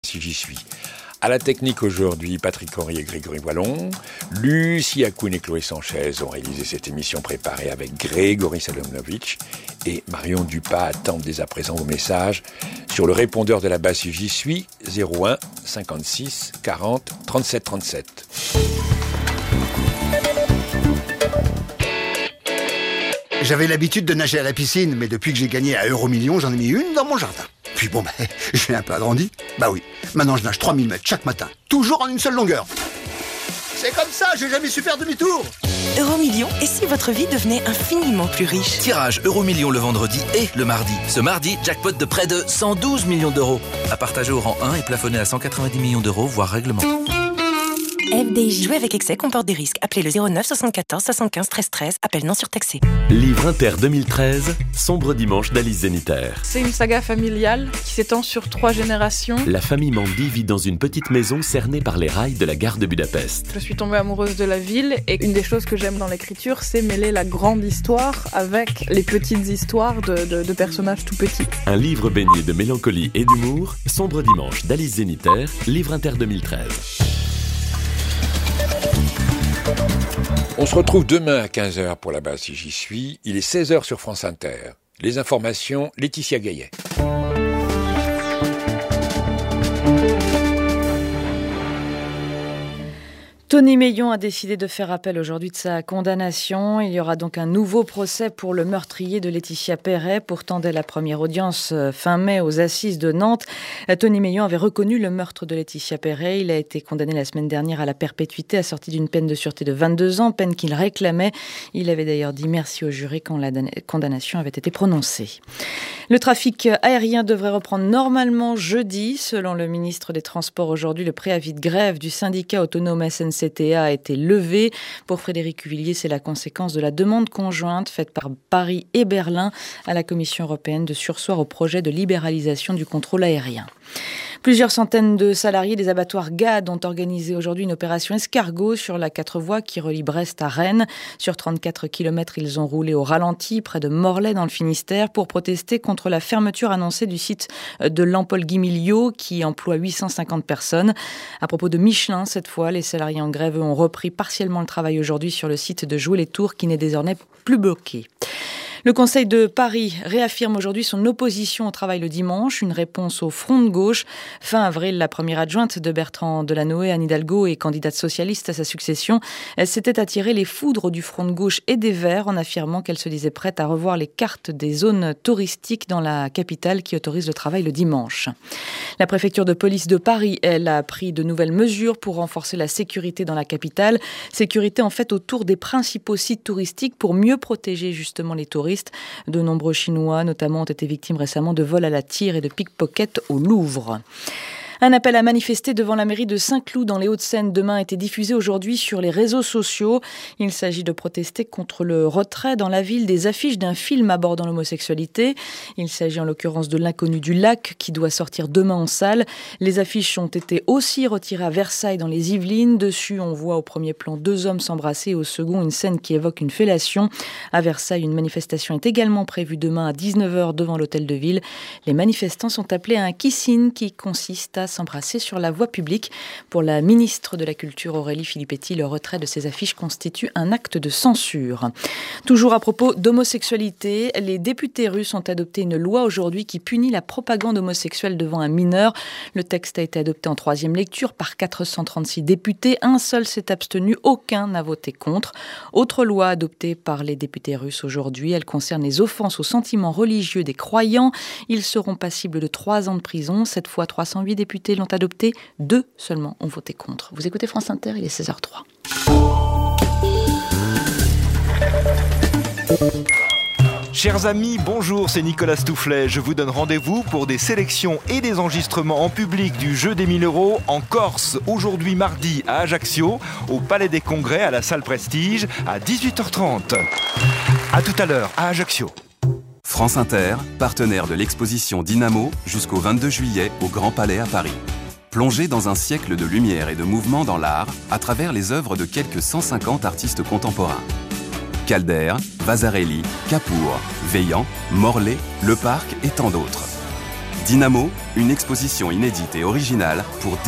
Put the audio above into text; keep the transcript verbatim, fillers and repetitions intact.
Si j'y suis. À la technique aujourd'hui, Patrick Henry et Grégory Wallon. Lucie Akoun et Chloé Sanchez ont réalisé cette émission préparée avec Grégory Salomonovitch. Et Marion Dupas attend dès à présent vos messages sur le répondeur de la base Si j'y suis, zéro un cinquante-six quarante trente-sept trente-sept. J'avais l'habitude de nager à la piscine, mais depuis que j'ai gagné à Euromillions, j'en ai mis une dans mon jardin. Puis bon, bah, j'ai un peu agrandi. Bah oui, maintenant je nage trois mille mètres chaque matin, toujours en une seule longueur. C'est comme ça, j'ai jamais su faire demi-tour. Euromillions, et si votre vie devenait infiniment plus riche? Tirage Euromillions le vendredi et le mardi. Ce mardi, jackpot de près de cent douze millions d'euros. À partager au rang un et plafonné à cent quatre-vingt-dix millions d'euros, voire règlement. F D J. Jouer avec excès comporte des risques. Appelez le zéro neuf soixante-quatorze soixante-quinze treize treize. Appel non surtaxé. Livre Inter deux mille treize, Sombre dimanche d'Alice Zeniter. C'est une saga familiale qui s'étend sur trois générations. La famille Mandy vit dans une petite maison cernée par les rails de la gare de Budapest. Je suis tombée amoureuse de la ville et une des choses que j'aime dans l'écriture, c'est mêler la grande histoire avec les petites histoires de, de, de personnages tout petits. Un livre baigné de mélancolie et d'humour, Sombre dimanche d'Alice Zeniter, Livre Inter deux mille treize. On se retrouve demain à quinze heures pour la base Si j'y suis. Il est seize heures sur France Inter. Les informations, Laetitia Gaillet. Tony Meillon a décidé de faire appel aujourd'hui de sa condamnation. Il y aura donc un nouveau procès pour le meurtrier de Laetitia Perret. Pourtant, dès la première audience fin mai aux assises de Nantes, Tony Meillon avait reconnu le meurtre de Laetitia Perret. Il a été condamné la semaine dernière à la perpétuité, assorti d'une peine de sûreté de vingt-deux ans, peine qu'il réclamait. Il avait d'ailleurs dit merci au jury quand la condamnation avait été prononcée. Le trafic aérien devrait reprendre normalement jeudi. Selon le ministre des Transports aujourd'hui, le préavis de grève du syndicat autonome S N C T A a été levé. Pour Frédéric Huvillier, c'est la conséquence de la demande conjointe faite par Paris et Berlin à la Commission européenne de surseoir au projet de libéralisation du contrôle aérien. Plusieurs centaines de salariés des abattoirs G A D ont organisé aujourd'hui une opération escargot sur la quatre voies qui relie Brest à Rennes. Sur trente-quatre kilomètres, ils ont roulé au ralenti près de Morlaix dans le Finistère pour protester contre la fermeture annoncée du site de Lampol-Guimiliau qui emploie huit cent cinquante personnes. À propos de Michelin, cette fois, les salariés en grève ont repris partiellement le travail aujourd'hui sur le site de Joué-les-Tours qui n'est désormais plus bloqué. Le Conseil de Paris réaffirme aujourd'hui son opposition au travail le dimanche, une réponse au Front de gauche. Fin avril, la première adjointe de Bertrand Delanoë, Anne Hidalgo, et candidate socialiste à sa succession, elle s'était attirée les foudres du Front de gauche et des Verts en affirmant qu'elle se disait prête à revoir les cartes des zones touristiques dans la capitale qui autorisent le travail le dimanche. La préfecture de police de Paris, elle, a pris de nouvelles mesures pour renforcer la sécurité dans la capitale. Sécurité en fait autour des principaux sites touristiques pour mieux protéger justement les touristes. De nombreux Chinois, notamment, ont été victimes récemment de vols à la tire et de pickpockets au Louvre. Un appel à manifester devant la mairie de Saint-Cloud dans les Hauts-de-Seine demain a été diffusé aujourd'hui sur les réseaux sociaux. Il s'agit de protester contre le retrait dans la ville des affiches d'un film abordant l'homosexualité. Il s'agit en l'occurrence de L'inconnu du lac qui doit sortir demain en salle. Les affiches ont été aussi retirées à Versailles dans les Yvelines. Dessus, on voit au premier plan deux hommes s'embrasser et au second une scène qui évoque une fellation. À Versailles, une manifestation est également prévue demain à dix-neuf heures devant l'hôtel de ville. Les manifestants sont appelés à un kissing qui consiste à s'embrasser sur la voie publique. Pour la ministre de la Culture Aurélie Filippetti, le retrait de ces affiches constitue un acte de censure. Toujours à propos d'homosexualité, les députés russes ont adopté une loi aujourd'hui qui punit la propagande homosexuelle devant un mineur. Le texte a été adopté en troisième lecture par quatre cent trente-six députés. Un seul s'est abstenu, aucun n'a voté contre. Autre loi adoptée par les députés russes aujourd'hui, elle concerne les offenses aux sentiments religieux des croyants. Ils seront passibles de trois ans de prison. Cette fois, trois cent huit députés l'ont adopté, deux seulement ont voté contre. Vous écoutez France Inter, il est seize heures trois. Chers amis, bonjour, c'est Nicolas Stoufflet. Je vous donne rendez-vous pour des sélections et des enregistrements en public du Jeu des mille euros en Corse, aujourd'hui mardi à Ajaccio, au Palais des Congrès, à la salle Prestige, à dix-huit heures trente. À tout à l'heure, à Ajaccio. France Inter, partenaire de l'exposition Dynamo jusqu'au vingt-deux juillet au Grand Palais à Paris. Plongez dans un siècle de lumière et de mouvement dans l'art à travers les œuvres de quelques cent cinquante artistes contemporains. Calder, Vasarely, Capour, Veillant, Morlet, Le Parc et tant d'autres. Dynamo, une exposition inédite et originale pour